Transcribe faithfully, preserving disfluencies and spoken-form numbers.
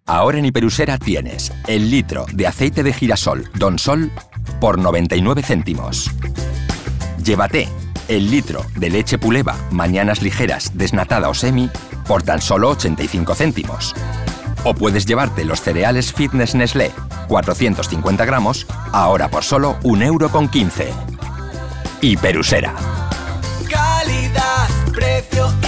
Ahora en Hiperusera tienes el litro de aceite de girasol Don Sol por noventa y nueve céntimos. Llévate el litro de leche Puleva Mañanas Ligeras desnatada o semi por tan solo ochenta y cinco céntimos. O puedes llevarte los cereales Fitness Nestlé cuatrocientos cincuenta gramos ahora por solo un euro con quince. Hiperusera. Calidad, precio